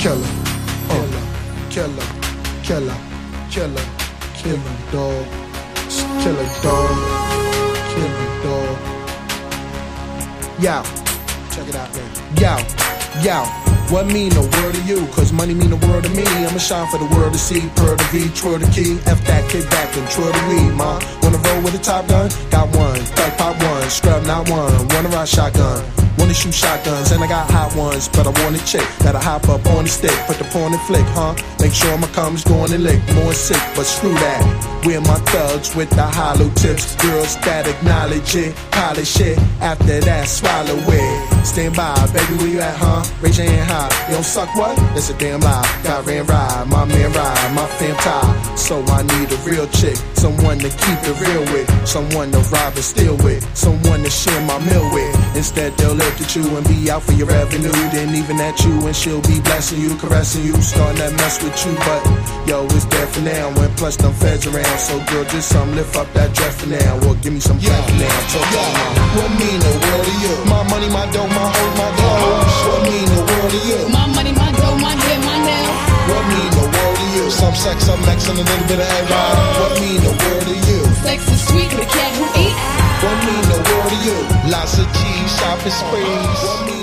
killer, killer, killer, killer, killer dog, killer dog, killer dog. Yo, check it out, man. Yo, what mean the world to you? Cause money mean the world to me. I'ma shine for the world to see. Pearl the V, twirl the key. F that, kick back and twirl the weed, ma. Wanna roll with a top gun? Got one. Thug pop one. Scrub not one. Wanna ride shotgun. Wanna shoot shotguns, and I got hot ones, but I want a chick that'll hop up on the stick, put the porn and flick, huh? Make sure my cum's going and lick, more sick, but screw that. We're my thugs with the hollow tips, girls that acknowledge it, polish it, after that swallow it. Stand by, baby, where you at, huh? Raise your hand high, you don't suck what? That's a damn lie. Got ran ride, my man ride, my fam tie. So I need a real chick, someone to keep it real with, someone to rob and steal with, someone to share my meal with. Instead they'll look at you and be out for your revenue, then even at you, and she'll be blessing you, caressing you, starting that mess with you. But yo, it's there for now, and plus them feds around. So girl, just lift up that dress for now, or give me some bread for now. Talk what mean the world to you? My money, my dough, my hoe, my clothes. What mean the world to you? My money, my dough, my hair, my nails. What mean the world to you? Some sex, some X, and a little bit of everybody. What mean the world to you? Sex is sweet, the cat who eats. What mean the world to you? Lots of cheese, shopping sprees. What mean